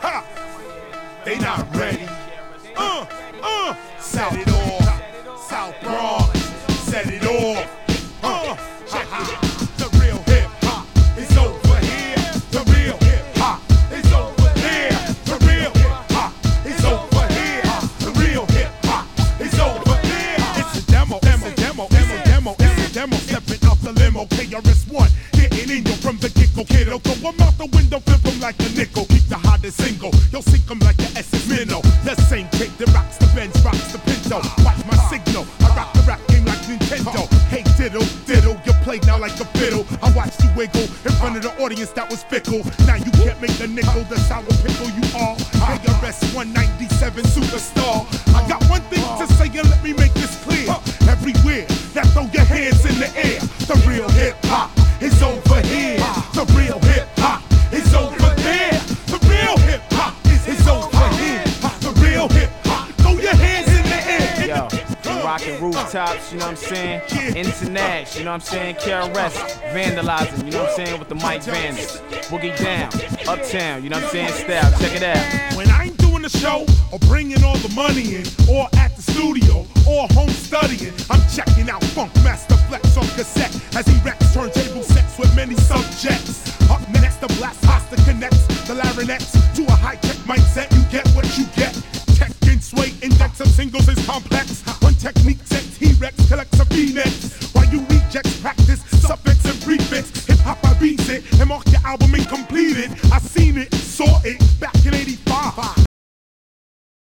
Ha! They not ready. Set it off. South Bronx. Set it off. Check it. The real hip hop is over here. The real hip hop is over there. The real hip hop is over here. The real hip hop is over there. It's a demo. Stepping out the limo. KRS-One getting in yo from the get-go. Kiddo, throw 'em out the window, flip 'em like a nickel. Keep the hottest single. Yo, sink 'em like the SS Minnow. The same kid that rocks the Benz, rocks the Pinto. Watch my signal. I rock the rap game like Nintendo. Hey, diddle, you play now like a fiddle. I watched you wiggle in front of the audience that was fickle. Now you can't make a nickel, the sour pickle you are. KRS 197 superstar. I got one thing to say and let me make this clear. Everywhere, now throw your hands in the air. The real hip hop is over here. The real hip hop is over there. The real hip hop is over here. The real hip hop, throw your hands in the air. Yo, we rockin' rooftops, you know what I'm saying? Internash, you know what I'm saying? KRS, vandalizing, you know what I'm saying? With the Mike Vandals. Boogie down, uptown, you know what I'm saying? Style, check it out. When I ain't doing the show, or bringing all the money in, or at the studio, or home studying, I'm checking out Funk Master Flex on cassette.